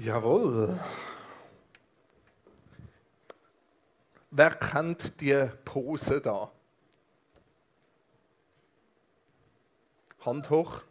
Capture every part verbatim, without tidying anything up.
Jawohl. Wer kennt die Pose da? Hand hoch.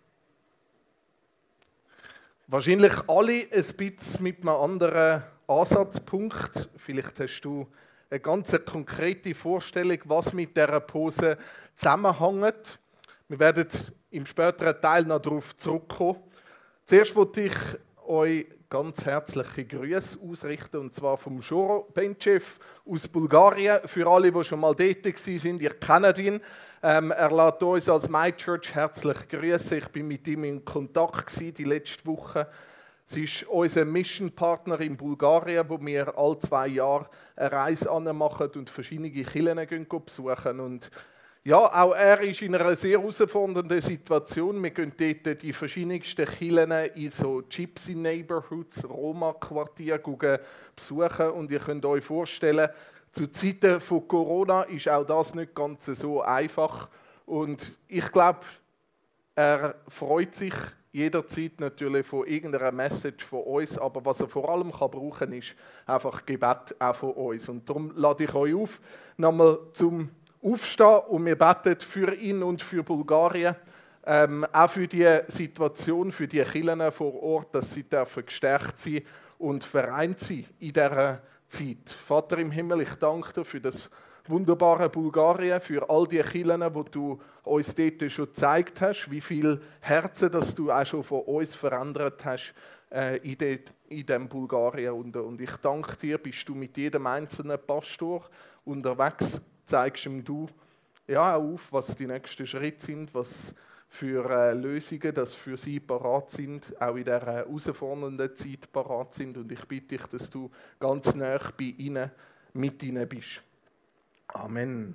Wahrscheinlich alle ein bisschen mit einem anderen Ansatzpunkt. Vielleicht hast du eine ganz konkrete Vorstellung, was mit dieser Pose zusammenhängt. Wir werden im späteren Teil noch darauf zurückkommen. Zuerst wollte ich euch ganz herzliche Grüße ausrichten, und zwar vom Joro Benchev aus Bulgarien. Für alle, die schon mal dort waren, ihr kennt ihn. Ähm, er lässt uns als MyChurch herzlich grüßen. Ich bin mit ihm in Kontakt gewesen, die letzte Woche. Es ist unser Mission-Partner in Bulgarien, wo wir alle zwei Jahre eine Reise machen und verschiedene Kirchen besuchen. Und ja, auch er ist in einer sehr herausfordernden Situation. Wir gehen dort die verschiedensten Kirchen in so Gypsy Neighborhoods, Roma-Quartiere besuchen. Und ihr könnt euch vorstellen, zu Zeiten von Corona ist auch das nicht ganz so einfach. Und ich glaube, er freut sich jederzeit natürlich von irgendeiner Message von uns, aber was er vor allem kann brauchen, ist einfach Gebet auch von uns. Und darum lade ich euch auf, nochmal zum Aufstehen, und wir beten für ihn und für Bulgarien, ähm, auch für die Situation, für die Kirchen vor Ort, dass sie dürfen gestärkt sein und vereint sein in dieser Zeit. Vater im Himmel, ich danke dir für das wunderbare Bulgarien, für all die Kirchen, die du uns dort schon gezeigt hast, wie viele Herzen, dass du auch schon von uns verändert hast äh, in, de, in dem Bulgarien. Und, und ich danke dir, bist du mit jedem einzelnen Pastor unterwegs, zeigst ihm du ja auch auf, was die nächsten Schritte sind, was für äh, Lösungen, das für sie parat sind, auch in dieser herausfordernden Zeit parat sind. Und ich bitte dich, dass du ganz nah bei ihnen, mit ihnen bist. Amen.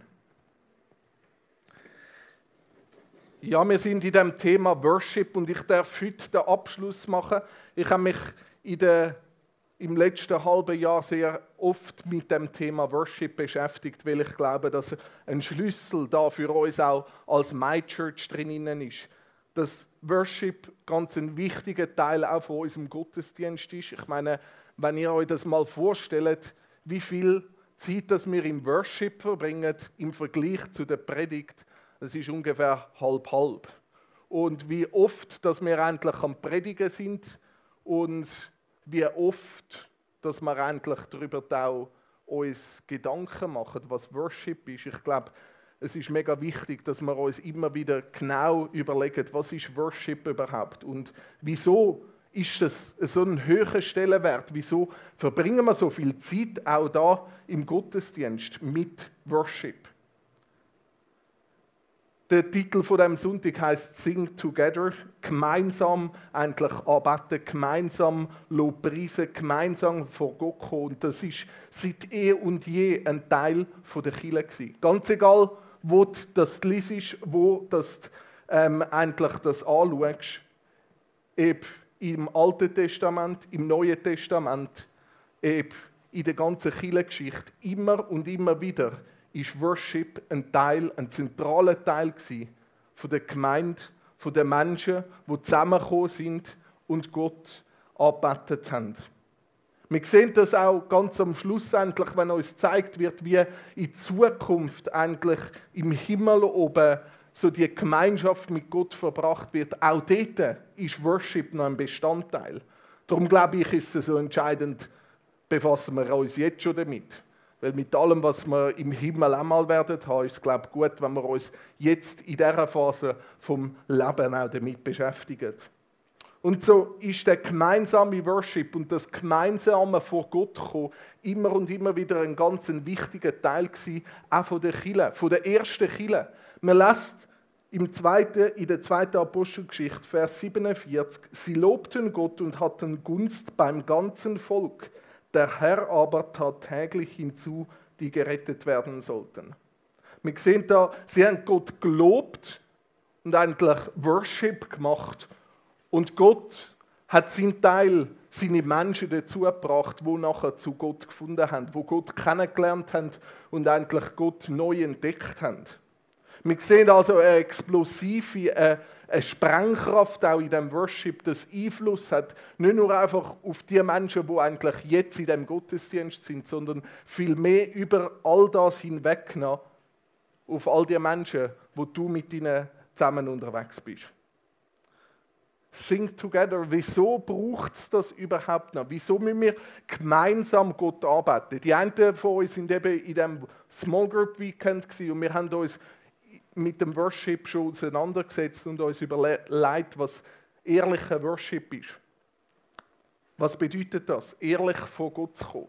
Ja, wir sind in dem Thema Worship und ich darf heute den Abschluss machen. Ich habe mich in der, im letzten halben Jahr sehr oft mit dem Thema Worship beschäftigt, weil ich glaube, dass ein Schlüssel da für uns auch als MyChurch drinnen ist. Dass Worship ganz ein wichtiger Teil auch von unserem Gottesdienst ist. Ich meine, wenn ihr euch das mal vorstellt, wie viel Zeit, dass wir im Worship verbringen, im Vergleich zu der Predigt, das ist ungefähr halb-halb. Und wie oft, dass wir endlich am Predigen sind und wie oft, dass wir endlich darüber auch uns Gedanken machen, was Worship ist. Ich glaube, es ist mega wichtig, dass wir uns immer wieder genau überlegen, was ist Worship überhaupt und wieso ist das so ein hoher Stellenwert? Wieso verbringen wir so viel Zeit auch da im Gottesdienst mit Worship? Der Titel von dem Sonntag heißt Sing Together, gemeinsam eigentlich anbeten, gemeinsam Lobpreisen, gemeinsam vor Gott kommen. Und das ist seit eh und je ein Teil der Kirche gewesen. Ganz egal, wo du das liest, wo du ähm, eigentlich das anschaust, eben im Alten Testament, im Neuen Testament, eben in der ganzen Kirchengeschichte, immer und immer wieder ist Worship ein Teil, ein zentraler Teil gewesen von der Gemeinde, von den Menschen, die zusammengekommen sind und Gott angebetet haben. Wir sehen das auch ganz am Schluss endlich, wenn uns gezeigt wird, wie in Zukunft eigentlich im Himmel oben so die Gemeinschaft mit Gott verbracht wird. Auch dort ist Worship noch ein Bestandteil. Darum glaube ich, ist es so entscheidend, befassen wir uns jetzt schon damit. Weil mit allem, was wir im Himmel einmal werden haben, ist es, glaube ich, gut, wenn wir uns jetzt in dieser Phase vom Leben auch damit beschäftigen. Und so ist der gemeinsame Worship und das gemeinsame vor Gott kommen immer und immer wieder ein ganz wichtiger Teil gewesen, auch von der Kirche, von der ersten Kirche. Man lässt im zweiten, in der zweiten Apostelgeschichte, Vers siebenundvierzig, sie lobten Gott und hatten Gunst beim ganzen Volk. Der Herr aber tat täglich hinzu, die gerettet werden sollten. Wir sehen da, sie haben Gott gelobt und eigentlich Worship gemacht. Und Gott hat seinen Teil, seine Menschen dazu gebracht, die nachher zu Gott gefunden haben, die Gott kennengelernt haben und eigentlich Gott neu entdeckt haben. Wir sehen also eine explosive, eine, eine Sprengkraft auch in dem Worship, das Einfluss hat, nicht nur einfach auf die Menschen, die eigentlich jetzt in dem Gottesdienst sind, sondern vielmehr über all das hinweg auf all die Menschen, wo du mit ihnen zusammen unterwegs bist. Sing together. Wieso braucht es das überhaupt noch? Wieso müssen wir gemeinsam Gott arbeiten? Die einen von uns sind eben in diesem Small Group Weekend gewesen und wir haben uns mit dem Worship schon auseinandergesetzt und uns überlegt, was ehrlicher Worship ist. Was bedeutet das? Ehrlich vor Gott zu kommen.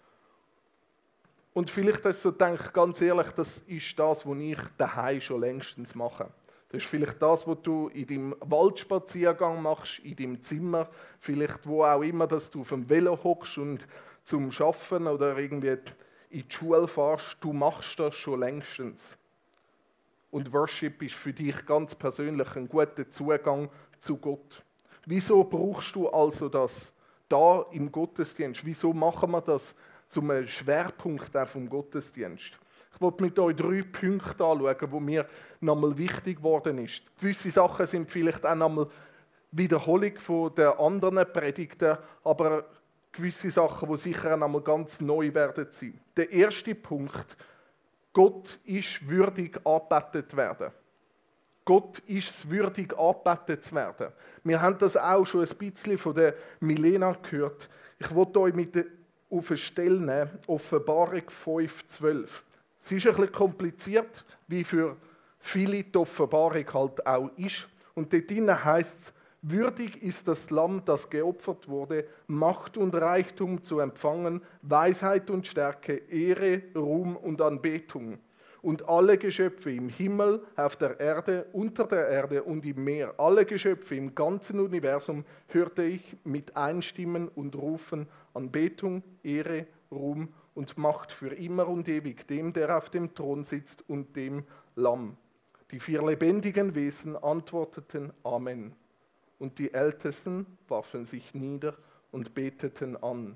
Und vielleicht hast du gedacht, ganz ehrlich, das ist das, was ich daheim schon längstens mache. Das ist vielleicht das, was du in deinem Waldspaziergang machst, in deinem Zimmer, vielleicht wo auch immer, dass du auf dem Velo hockst und zum Arbeiten oder irgendwie in die Schule fährst. Du machst das schon längstens. Und Worship ist für dich ganz persönlich ein guter Zugang zu Gott. Wieso brauchst du also das da im Gottesdienst? Wieso machen wir das zum Schwerpunkt auch vom Gottesdienst? Ich wollte mit euch drei Punkte anschauen, die mir nochmal wichtig geworden ist. Gewisse Sachen sind vielleicht auch nochmal Wiederholung von den anderen Predigten, aber gewisse Sachen, die sicher auch nochmal ganz neu werden sein. Der erste Punkt: Gott ist würdig, angebetet werden. Gott ist es würdig, angebetet zu werden. Wir haben das auch schon ein bisschen von der Milena gehört. Ich wollte euch mit auf eine Stelle nehmen, Offenbarung fünf, zwölf. Es ist ein bisschen kompliziert, wie für viele die Offenbarung halt auch ist. Und dort drinnen heisst es: Würdig ist das Lamm, das geopfert wurde, Macht und Reichtum zu empfangen, Weisheit und Stärke, Ehre, Ruhm und Anbetung. Und alle Geschöpfe im Himmel, auf der Erde, unter der Erde und im Meer, alle Geschöpfe im ganzen Universum, hörte ich mit einstimmen und rufen: Anbetung, Ehre, Ruhm und Macht für immer und ewig dem, der auf dem Thron sitzt, und dem Lamm. Die vier lebendigen Wesen antworteten: Amen. Und die Ältesten warfen sich nieder und beteten an.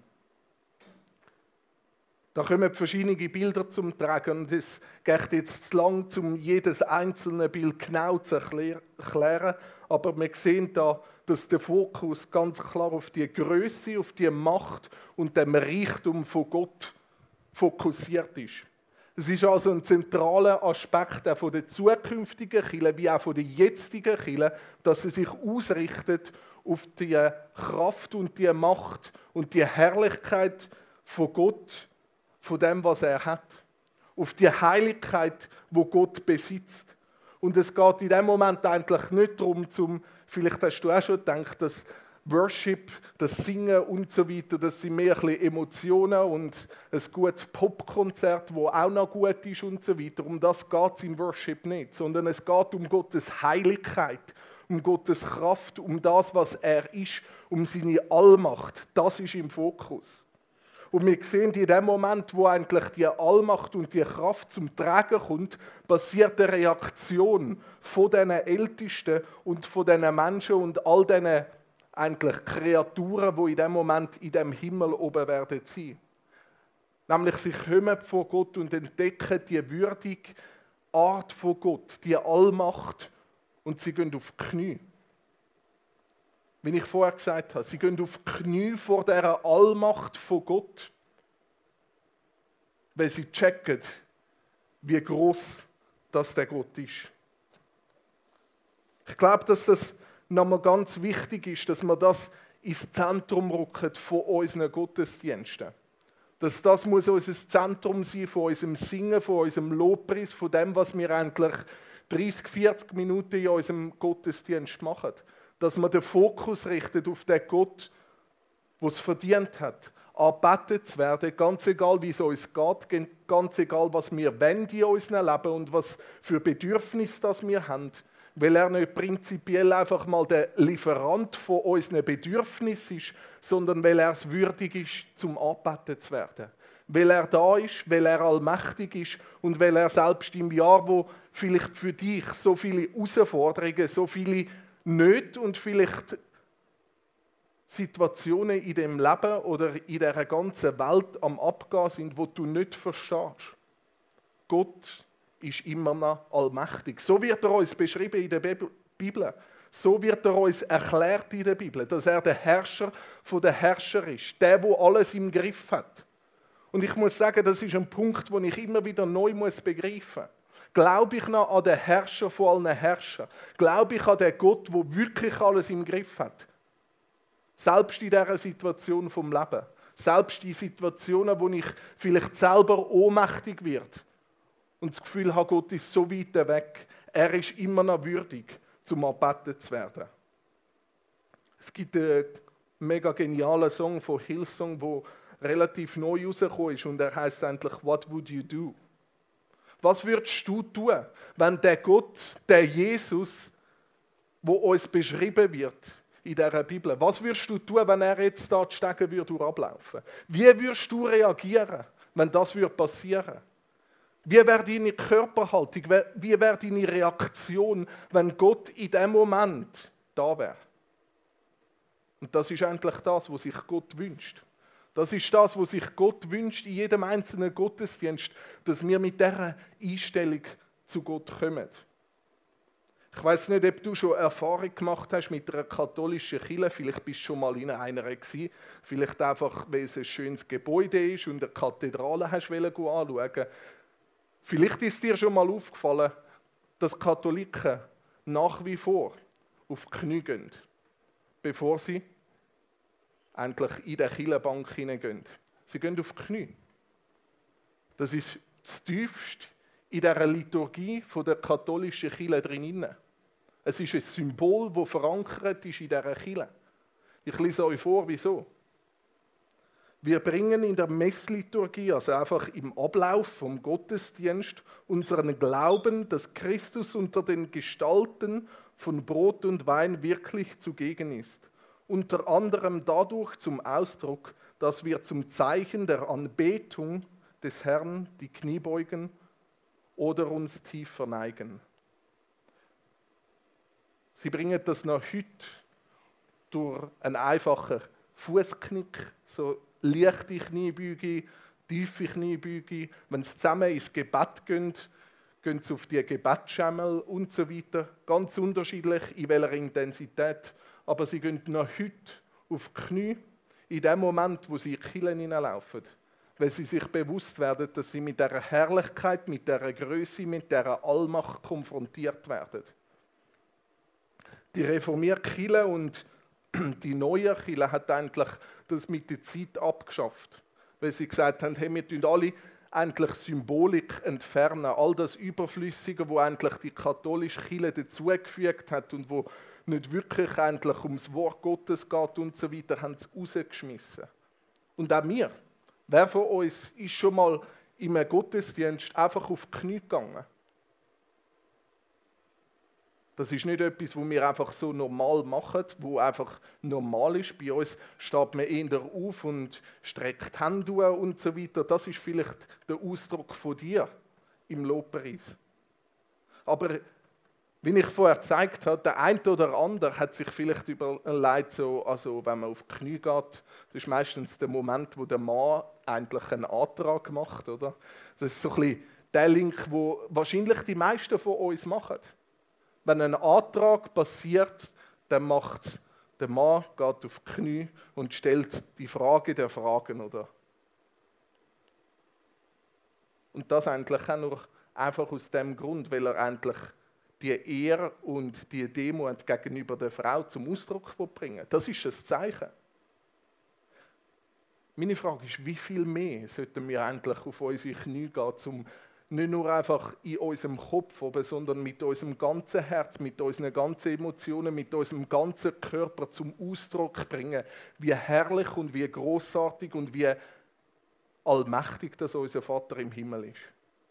Da kommen verschiedene Bilder zum Tragen und es geht jetzt zu lang, um jedes einzelne Bild genau zu erklären. Aber wir sehen da, dass der Fokus ganz klar auf die Größe, auf die Macht und dem Reichtum von Gott fokussiert ist. Es ist also ein zentraler Aspekt auch von der zukünftigen Kirche, wie auch von der jetzigen Kirche, dass sie sich ausrichtet auf die Kraft und die Macht und die Herrlichkeit von Gott, von dem, was er hat. Auf die Heiligkeit, wo Gott besitzt. Und es geht in dem Moment eigentlich nicht darum, zum, vielleicht hast du auch schon gedacht, dass Worship, das Singen und so weiter, das sind mehr ein bisschen Emotionen und ein gutes Popkonzert, das auch noch gut ist und so weiter. Um das geht es im Worship nicht, sondern es geht um Gottes Heiligkeit, um Gottes Kraft, um das, was er ist, um seine Allmacht. Das ist im Fokus. Und wir sehen, in dem Moment, wo eigentlich die Allmacht und die Kraft zum Tragen kommt, passiert eine Reaktion von diesen Ältesten und von diesen Menschen und all diesen eigentlich Kreaturen, die in dem Moment in dem Himmel oben werden sein. Nämlich sie kommen vor Gott und entdecken die würdige Art von Gott, die Allmacht, und sie gehen auf die Knie. Wie ich vorher gesagt habe, sie gehen auf die Knie vor dieser Allmacht von Gott, weil sie checken, wie groß das der Gott ist. Ich glaube, dass das nochmal ganz wichtig ist, dass wir das ins Zentrum rücken von unseren Gottesdiensten. Dass das muss unser Zentrum sein von unserem Singen, von unserem Lobpreis, von dem, was wir eigentlich dreißig, vierzig Minuten in unserem Gottesdienst machen. Dass wir den Fokus richten auf den Gott, der es verdient hat, angebetet zu werden, ganz egal, wie es uns geht, ganz egal, was wir wollen in unserem Leben und was für Bedürfnisse das wir haben. Weil er nicht prinzipiell einfach mal der Lieferant von unseren Bedürfnissen ist, sondern weil er es würdig ist, zum angebetet zu werden. Weil er da ist, weil er allmächtig ist und weil er selbst im Jahr, wo vielleicht für dich so viele Herausforderungen, so viele Nöte und vielleicht Situationen in dem Leben oder in der ganzen Welt am Abgehen sind, wo du nicht verstehst. Gott ist immer noch allmächtig. So wird er uns beschrieben in der Bibel. So wird er uns erklärt in der Bibel, dass er der Herrscher der Herrscher ist, der, der alles im Griff hat. Und ich muss sagen, das ist ein Punkt, den ich immer wieder neu muss begreifen muss. Glaube ich noch an den Herrscher von allen Herrschern? Glaube ich an den Gott, der wirklich alles im Griff hat? Selbst in dieser Situation vom Leben. Selbst in Situationen, wo ich vielleicht selber ohnmächtig werde und das Gefühl habe, Gott ist so weit weg. Er ist immer noch würdig, zum angebetet zu werden. Es gibt einen mega genialen Song von Hillsong, der relativ neu rausgekommen ist und er heißt endlich «What would you do?» Was würdest du tun, wenn der Gott, der Jesus, wo uns beschrieben wird in dieser Bibel, was würdest du tun, wenn er jetzt da die Stege würde ablaufen? Wie würdest du reagieren, wenn das würde passieren? Wie wäre deine Körperhaltung? Wie wäre deine Reaktion, wenn Gott in dem Moment da wäre? Und das ist eigentlich das, was sich Gott wünscht. Das ist das, was sich Gott wünscht in jedem einzelnen Gottesdienst, dass wir mit dieser Einstellung zu Gott kommen. Ich weiss nicht, ob du schon Erfahrung gemacht hast mit einer katholischen Kirche. Vielleicht bist du schon mal in einer gewesen. Vielleicht einfach, weil es ein schönes Gebäude ist und eine Kathedrale hast du anschauen. Vielleicht ist dir schon mal aufgefallen, dass Katholiken nach wie vor auf die Knie gehen, bevor sie endlich in die Kirchenbank hineingehen. Sie gehen auf die Knie. Das ist das Tiefste in dieser Liturgie der katholischen Kirche drin. Es ist ein Symbol, das verankert ist in dieser Kirche. Ich lese euch vor, wieso. Wir bringen in der Messliturgie, also einfach im Ablauf vom Gottesdienst, unseren Glauben, dass Christus unter den Gestalten von Brot und Wein wirklich zugegen ist. Unter anderem dadurch zum Ausdruck, dass wir zum Zeichen der Anbetung des Herrn die Knie beugen oder uns tief verneigen. Sie bringen das noch heute durch einen einfachen Fußknick, so leichte Kniebeuge, tiefe Kniebeuge. Wenn sie zusammen ins Gebet gehen, gehen sie auf die Gebetsschemmel und so weiter. Ganz unterschiedlich, in welcher Intensität. Aber sie gehen noch heute auf die Knie, in dem Moment, wo sie in die Kirche hineinlaufen. Weil sie sich bewusst werden, dass sie mit dieser Herrlichkeit, mit dieser Größe, mit dieser Allmacht konfrontiert werden. Die reformierte Kirche und die neue Kirche hat eigentlich das mit der Zeit abgeschafft. Weil sie gesagt haben, hey, wir tun alle endlich Symbolik entfernen. All das Überflüssige, wo eigentlich die katholische Kirche dazugefügt hat und wo nicht wirklich eigentlich ums Wort Gottes geht und so weiter, haben sie rausgeschmissen. Und auch wir, wer von uns ist schon mal in einem Gottesdienst einfach auf die Knie gegangen? Das ist nicht etwas, was wir einfach so normal machen, wo einfach normal ist. Bei uns steht man eher auf und streckt die Hände und so weiter. Das ist vielleicht der Ausdruck von dir im Lobpreis. Aber wie ich vorher gezeigt habe, der eine oder andere hat sich vielleicht überlegt, so, also wenn man auf die Knie geht, das ist meistens der Moment, wo der Mann eigentlich einen Antrag macht, oder? Das ist so ein bisschen der Link, den wahrscheinlich die meisten von uns machen. Wenn ein Antrag passiert, dann macht der Mann, geht auf die Knie und stellt die Frage der Fragen, oder? Und das eigentlich auch nur einfach aus dem Grund, weil er endlich die Ehre und die Demut gegenüber der Frau zum Ausdruck bringen. Das ist das Zeichen. Meine Frage ist, wie viel mehr sollten wir endlich auf unsere Knie gehen, um nicht nur einfach in unserem Kopf, sondern mit unserem ganzen Herz, mit unseren ganzen Emotionen, mit unserem ganzen Körper zum Ausdruck bringen, wie herrlich und wie großartig und wie allmächtig das unser Vater im Himmel ist.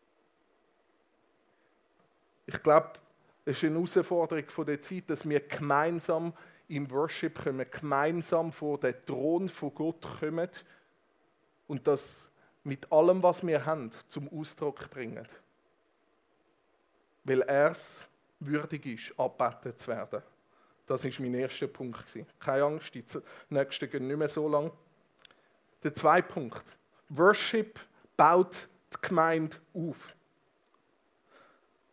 Ich glaube, es ist eine Herausforderung von der Zeit, dass wir gemeinsam im Worship kommen, gemeinsam vor den Thron von Gott kommen und das mit allem, was wir haben, zum Ausdruck bringen. Weil er es würdig ist, angebetet zu werden. Das war mein erster Punkt. Keine Angst, die nächsten gehen nicht mehr so lang. Der zweite Punkt. Worship baut die Gemeinde auf.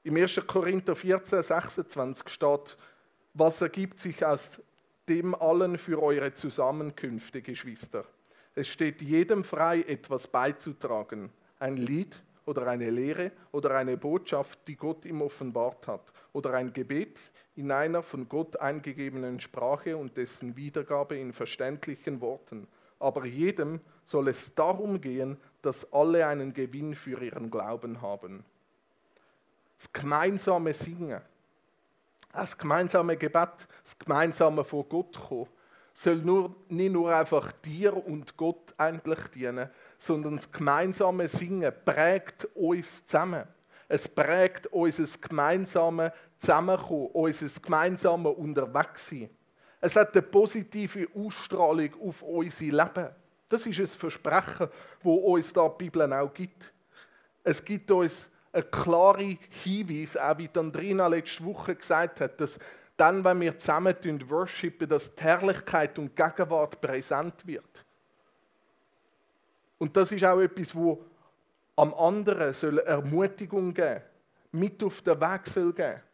Im ersten Korinther vierzehn, sechsundzwanzig steht, was ergibt sich aus dem allen für eure Zusammenkünfte, Geschwister? Es steht jedem frei, etwas beizutragen. Ein Lied oder eine Lehre oder eine Botschaft, die Gott ihm offenbart hat. Oder ein Gebet in einer von Gott eingegebenen Sprache und dessen Wiedergabe in verständlichen Worten. Aber jedem soll es darum gehen, dass alle einen Gewinn für ihren Glauben haben. Das gemeinsame Singen, das gemeinsame Gebet, das gemeinsame vor Gott kommen, soll nur, nicht nur einfach dir und Gott eigentlich dienen, sondern das gemeinsame Singen prägt uns zusammen. Es prägt unser gemeinsames Zusammenkommen, unser gemeinsames Unterwegssein. Es hat eine positive Ausstrahlung auf unser Leben. Das ist ein Versprechen, das uns da die Bibel auch gibt. Es gibt uns ein klarer Hinweis, auch wie Andrina letzte Woche gesagt hat, dass dann, wenn wir zusammen worshipen, dass die Herrlichkeit und die Gegenwart präsent wird. Und das ist auch etwas, wo am anderen soll Ermutigung geben, mit auf den Weg soll geben.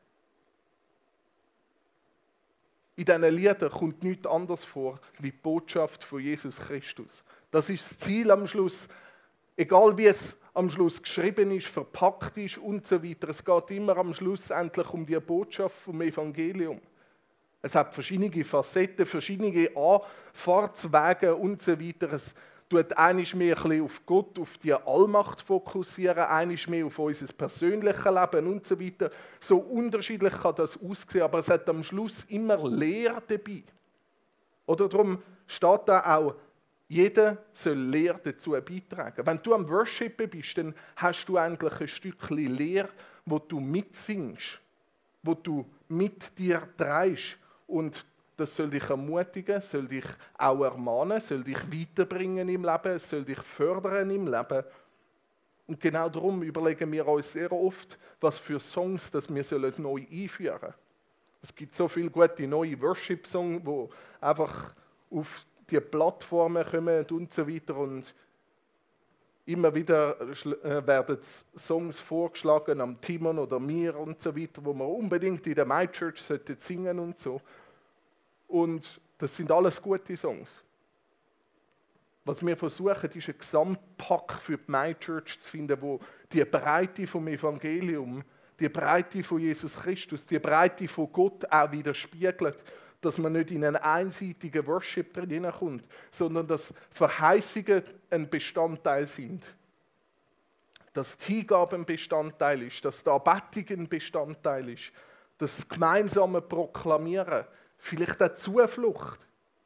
In diesen Liedern kommt nichts anderes vor, wie die Botschaft von Jesus Christus. Das ist das Ziel am Schluss, egal wie es am Schluss geschrieben ist, verpackt ist und so weiter. Es geht immer am Schluss endlich um die Botschaft vom Evangelium. Es hat verschiedene Facetten, verschiedene Anfahrtswege und so weiter. Es tut einiges mehr ein bisschen auf Gott, auf die Allmacht fokussieren, einiges mehr auf unser persönliches Leben und so weiter. So unterschiedlich kann das aussehen, aber es hat am Schluss immer Lehre dabei. Oder darum steht da auch, jeder soll Lehre dazu beitragen. Wenn du am Worshipen bist, dann hast du eigentlich ein Stückchen Lehre, wo du mitsingst, wo du mit dir trägst. Und das soll dich ermutigen, soll dich auch ermahnen, soll dich weiterbringen im Leben, soll dich fördern im Leben. Und genau darum überlegen wir uns sehr oft, was für Songs das wir neu einführen sollen. Es gibt so viele gute neue Worship-Songs, die einfach auf die Plattformen kommen und so weiter. Und immer wieder werden Songs vorgeschlagen am Timon oder mir und so weiter, wo wir unbedingt in der My Church singen sollten und so. Und das sind alles gute Songs. Was wir versuchen, ist ein Gesamtpack für die My Church zu finden, wo die Breite vom Evangelium, die Breite von Jesus Christus, die Breite von Gott auch widerspiegelt, dass man nicht in einen einseitigen Worship hineinkommt, sondern dass Verheißungen ein Bestandteil sind. Dass die Hingabe ein Bestandteil ist, dass die Anbetung ein Bestandteil ist, dass das gemeinsame Proklamieren, vielleicht auch Zuflucht,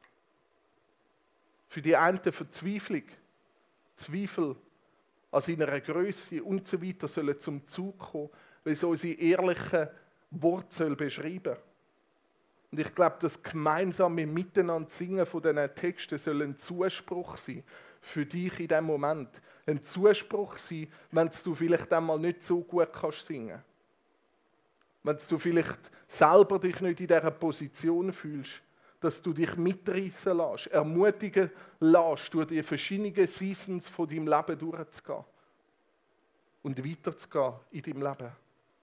für die einen Verzweiflung, Zweifel an seiner Größe und so weiter sollen zum Zug kommen, weil es unsere ehrlichen Worte beschreiben soll. Und ich glaube, das gemeinsame Miteinander singen von diesen Texten soll ein Zuspruch sein für dich in diesem Moment. Ein Zuspruch sein, wenn du vielleicht einmal nicht so gut kannst singen. Wenn du vielleicht selber dich nicht in dieser Position fühlst, dass du dich mitreißen lässt, ermutigen lässt, durch die verschiedenen Seasons von deinem Leben durchzugehen und weiterzugehen in deinem Leben.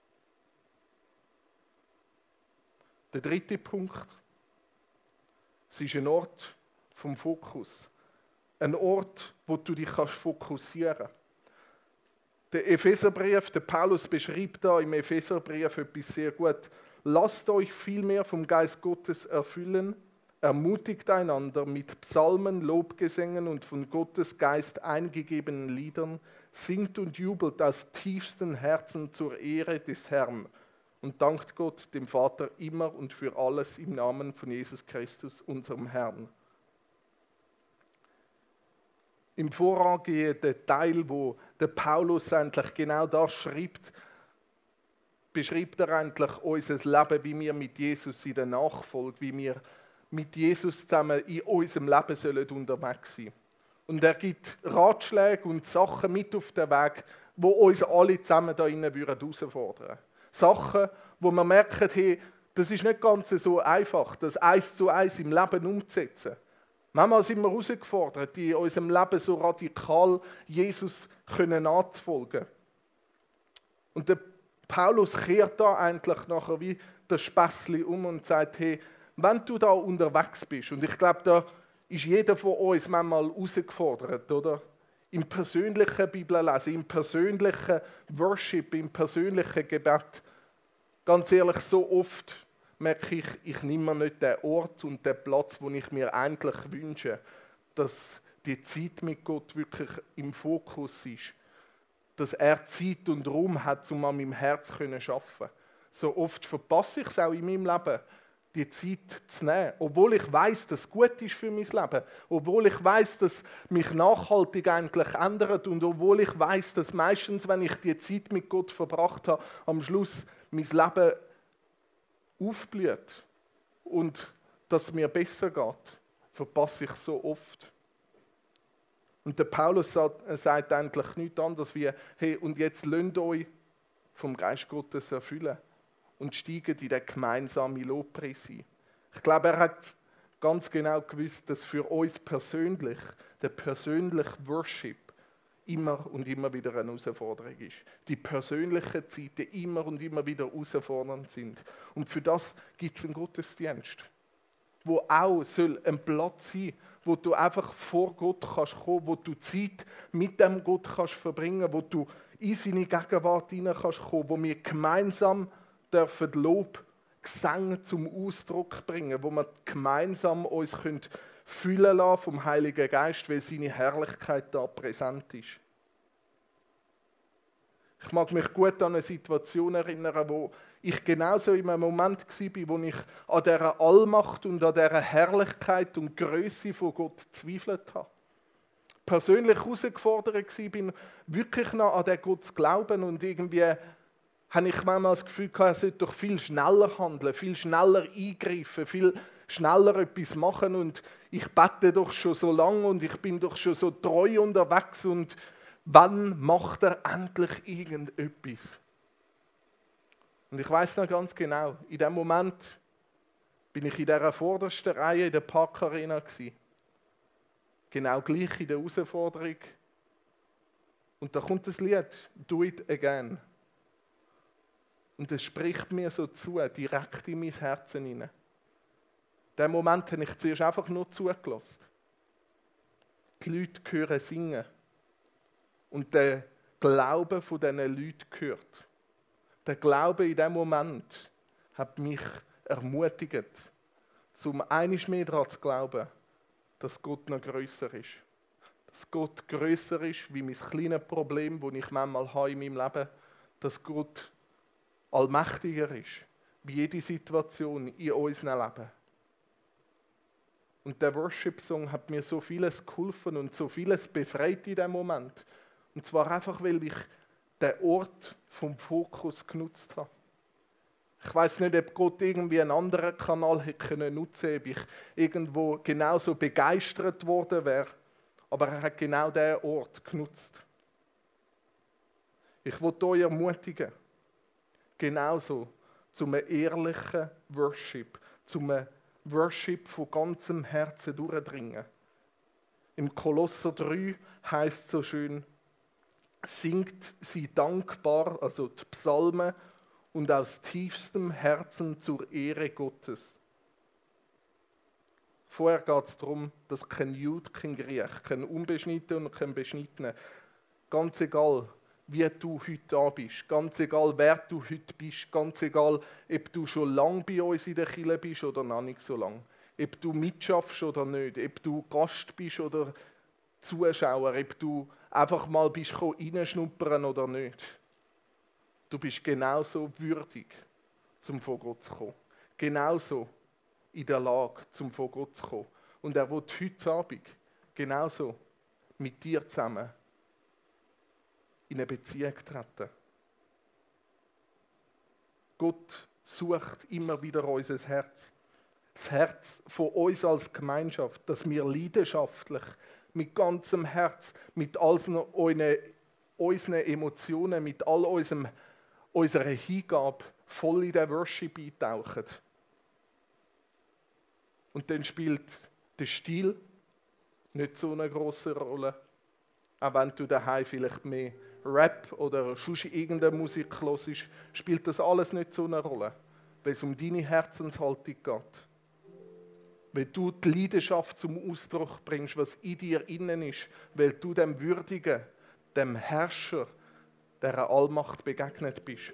Der dritte Punkt, es ist ein Ort vom Fokus. Ein Ort, wo du dich kannst fokussieren kannst. Der Epheserbrief, der Paulus beschreibt da im Epheserbrief etwas sehr gut. Lasst euch vielmehr vom Geist Gottes erfüllen, ermutigt einander mit Psalmen, Lobgesängen und von Gottes Geist eingegebenen Liedern, singt und jubelt aus tiefstem Herzen zur Ehre des Herrn. Und dankt Gott, dem Vater, immer und für alles im Namen von Jesus Christus, unserem Herrn. Im vorangehenden Teil, wo der Paulus eigentlich genau das schreibt, beschreibt er eigentlich unser Leben, wie wir mit Jesus in der Nachfolge, wie wir mit Jesus zusammen in unserem Leben sollen unterwegs sein. Und er gibt Ratschläge und Sachen mit auf den Weg, die uns alle zusammen da innen herausfordern würden. Sachen, wo man merkt, hey, das ist nicht ganz so einfach, das eins zu eins im Leben umzusetzen. Manchmal sind wir herausgefordert, in unserem Leben so radikal Jesus können nachzufolgen. Und der Paulus kehrt da eigentlich nachher wie das Späßli um und sagt, hey, wenn du da unterwegs bist, und ich glaube, da ist jeder von uns manchmal herausgefordert, oder? Im persönlichen Bibellesen, im persönlichen Worship, im persönlichen Gebet. Ganz ehrlich, so oft merke ich, ich nehme mir nicht den Ort und den Platz, den ich mir eigentlich wünsche, dass die Zeit mit Gott wirklich im Fokus ist. Dass er Zeit und Raum hat, um an meinem Herz zu arbeiten. So oft verpasse ich es auch in meinem Leben, die Zeit zu nehmen. Obwohl ich weiß, dass es gut ist für mein Leben. Obwohl ich weiß, dass mich nachhaltig eigentlich ändert. Und obwohl ich weiß, dass meistens, wenn ich die Zeit mit Gott verbracht habe, am Schluss mein Leben aufblüht. Und dass es mir besser geht, verpasse ich so oft. Und der Paulus sagt, sagt eigentlich nichts anderes wie, hey, und jetzt lasst euch vom Geist Gottes erfüllen und steigt in den gemeinsamen Lobpreis ein. Ich glaube, er hat ganz genau gewusst, dass für uns persönlich der persönliche Worship immer und immer wieder eine Herausforderung ist. Die persönlichen Zeiten immer und immer wieder herausfordernd sind. Und für das gibt es einen Gottesdienst, wo auch soll ein Platz sein, wo du einfach vor Gott kannst kommen, wo du Zeit mit dem Gott kannst verbringen, wo du in seine Gegenwart hinein kannst kommen, wo wir gemeinsam dürfen Lob, Gesang zum Ausdruck bringen, wo wir gemeinsam uns können füllen lassen vom Heiligen Geist, weil seine Herrlichkeit da präsent ist. Ich mag mich gut an eine Situation erinnern, wo ich genauso in einem Moment war, wo ich an dieser Allmacht und an dieser Herrlichkeit und Größe von Gott zweifelt habe. Persönlich herausgefordert war, wirklich noch an den Gott zu glauben, und irgendwie habe ich manchmal das Gefühl gehabt, er sollte doch viel schneller handeln, viel schneller eingreifen, viel schneller etwas machen, und ich bete doch schon so lange und ich bin doch schon so treu unterwegs, und wann macht er endlich irgendetwas? Und ich weiß noch ganz genau, in dem Moment bin ich in dieser vordersten Reihe in der Parkarena gewesen. Genau gleich in der Herausforderung. Und da kommt das Lied, Do It Again. Und es spricht mir so zu, direkt in mein Herz hinein. In diesem Moment habe ich zuerst einfach nur zugelassen. Die Leute hören singen. Und der Glaube von diesen Leuten gehört. Der Glaube in diesem Moment hat mich ermutigt, zum einiges mehr daran zu glauben, dass Gott noch grösser ist. Dass Gott grösser ist wie mein kleines Problem, das ich manchmal habe in meinem Leben. Dass Gott allmächtiger ist, wie jede Situation in unserem Leben. Und der Worship-Song hat mir so vieles geholfen und so vieles befreit in diesem Moment. Und zwar einfach, weil ich den Ort vom Fokus genutzt habe. Ich weiß nicht, ob Gott irgendwie einen anderen Kanal hätte nutzen können, ob ich irgendwo genauso begeistert worden wäre. Aber er hat genau diesen Ort genutzt. Ich will euch ermutigen, genauso zu einem ehrlichen Worship, zu einem Worship von ganzem Herzen durchdringen. Im Kolosser drei heißt es so schön, singt sie dankbar, also die Psalmen, und aus tiefstem Herzen zur Ehre Gottes. Vorher geht es darum, dass kein Jude, kein Griech, kein Unbeschnittener und kein Beschnittener, ganz egal, wie du heute da bist, ganz egal, wer du heute bist, ganz egal, ob du schon lange bei uns in der Kirche bist oder noch nicht so lange, ob du mitschaffst oder nicht, ob du Gast bist oder Zuschauer, ob du einfach mal bist reinschnuppern oder nicht. Du bist genauso würdig, zum vor Gott zu kommen. Genauso in der Lage, zum vor Gott zu kommen. Und er will heute Abend genauso mit dir zusammen in eine Beziehung treten. Gott sucht immer wieder unser Herz. Das Herz von uns als Gemeinschaft, dass wir leidenschaftlich, mit ganzem Herz, mit all unseren Emotionen, mit all unserem, unserer Hingabe voll in den Worship eintauchen. Und dann spielt der Stil nicht so eine große Rolle, auch wenn du daheim vielleicht mehr Rap oder sonst irgendeine Musik hörst, spielt das alles nicht so eine Rolle, weil es um deine Herzenshaltung geht. Weil du die Leidenschaft zum Ausdruck bringst, was in dir innen ist, weil du dem Würdigen, dem Herrscher, dieser Allmacht begegnet bist.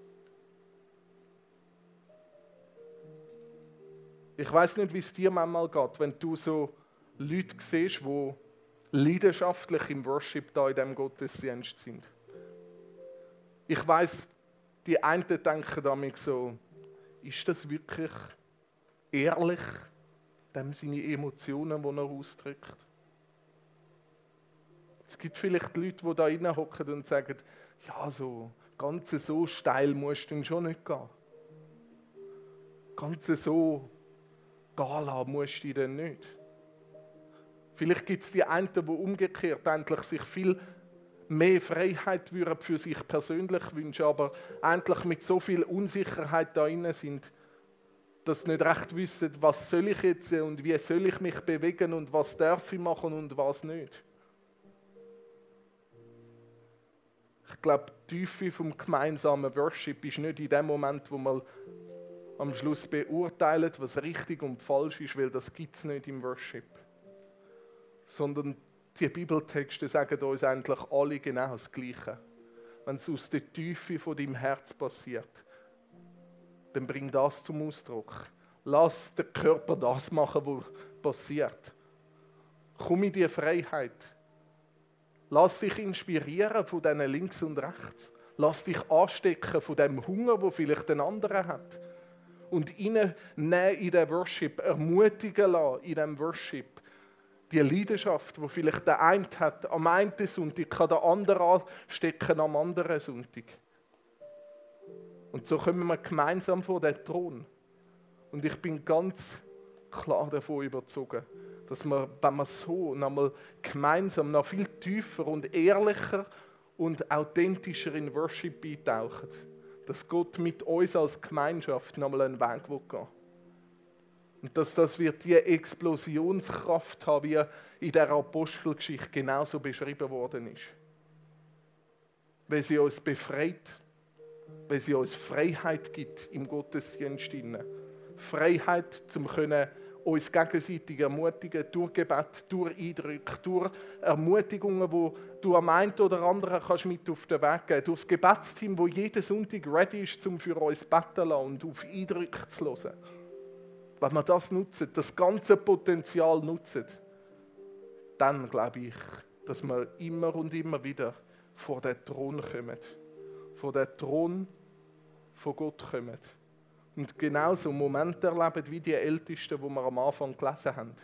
Ich weiß nicht, wie es dir manchmal geht, wenn du so Leute siehst, die leidenschaftlich im Worship da in diesem Gottesdienst sind. Ich weiß, die einen denken damit so, ist das wirklich ehrlich, dem seine Emotionen, die er ausdrückt? Es gibt vielleicht Leute, die da reinhocken und sagen, ja, so ganz so steil musst du schon nicht gehen. Ganz so Gala musst du dann nicht. Vielleicht gibt es die einen, die umgekehrt endlich sich viel mehr Freiheit würden für sich persönlich wünschen, aber endlich mit so viel Unsicherheit da drin sind, dass sie nicht recht wissen, was soll ich jetzt und wie soll ich mich bewegen und was darf ich machen und was nicht. Ich glaube, die Tiefe vom gemeinsamen Worship ist nicht in dem Moment, wo man am Schluss beurteilt, was richtig und falsch ist, weil das gibt es nicht im Worship. Sondern die Bibeltexte sagen uns eigentlich alle genau das Gleiche. Wenn es aus der Tiefe von deinem Herz passiert, dann bring das zum Ausdruck. Lass den Körper das machen, was passiert. Komm in die Freiheit. Lass dich inspirieren von diesen links und rechts. Lass dich anstecken von dem Hunger, wo vielleicht ein anderer hat. Und ihnen in den Worship ermutigen lassen, in dem Worship. Die Leidenschaft, die vielleicht der eine hat am einen Sonntag, kann der andere anstecken am anderen Sonntag. Und so kommen wir gemeinsam vor den Thron. Und ich bin ganz klar davon überzeugt, dass wir, wenn wir so nochmal gemeinsam noch viel tiefer und ehrlicher und authentischer in Worship eintauchen, dass Gott mit uns als Gemeinschaft nochmal einen Weg gehen will. Und dass das wird die Explosionskraft haben, wie in der Apostelgeschichte genauso beschrieben worden ist. Weil sie uns befreit, weil sie uns Freiheit gibt im Gottesdienst. Freiheit, um können uns gegenseitig ermutigen, durch Gebet, durch Eindrücke, durch Ermutigungen, die du am einen oder anderen kannst mit auf den Weg geben kannst, durch das Gebetsteam, das jeden Sonntag ready ist, um für uns zu beten und auf Eindrücke zu hören. Wenn wir das nutzen, das ganze Potenzial nutzen, dann glaube ich, dass wir immer und immer wieder vor den Thron kommen. Vor den Thron von Gott kommen. Und genauso Momente erleben wie die Ältesten, die wir am Anfang gelesen haben.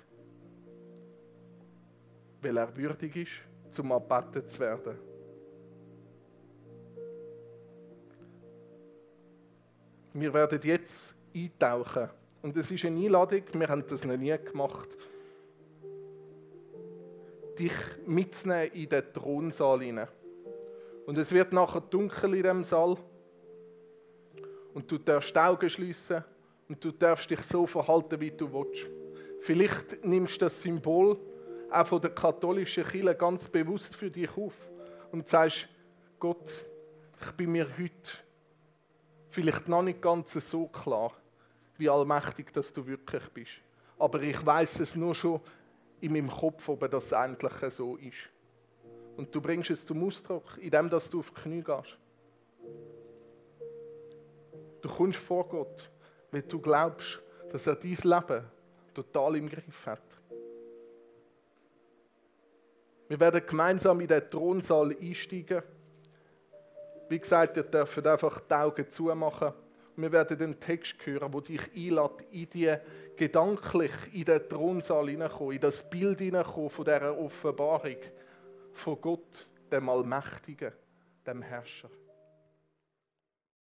Weil er würdig ist, zum angebetet zu werden. Wir werden jetzt eintauchen. Und es ist eine Einladung, wir haben das noch nie gemacht, dich mitzunehmen in den Thronsaal hinein. Und es wird nachher dunkel in diesem Saal. Und du darfst die Augen schliessen und du darfst dich so verhalten, wie du willst. Vielleicht nimmst du das Symbol auch von der katholischen Kirche ganz bewusst für dich auf und sagst, Gott, ich bin mir heute vielleicht noch nicht ganz so klar, wie allmächtig dass du wirklich bist. Aber ich weiß es nur schon in meinem Kopf, ob das eigentlich so ist. Und du bringst es zum Ausdruck, indem dass du auf die Knie gehst. Du kommst vor Gott, weil du glaubst, dass er dein Leben total im Griff hat. Wir werden gemeinsam in den Thronsaal einsteigen. Wie gesagt, ihr dürft einfach die Augen zumachen. Wir werden den Text hören, der dich einlädt, in die gedanklich in den Thronsaal hineinkommen, in das Bild hineinkommen von dieser Offenbarung von Gott, dem Allmächtigen, dem Herrscher.